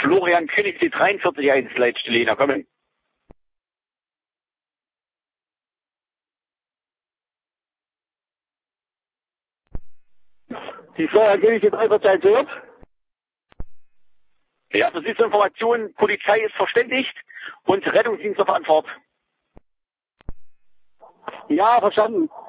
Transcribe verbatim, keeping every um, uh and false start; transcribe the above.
Florian König, die dreiundvierzig eins, Leitstelle, kommen. Die Florian König, die dreiundvierzig eins hört. Ja, das ist Information, Polizei ist verständigt und Rettungsdienst auf Antwort. Ja, verstanden.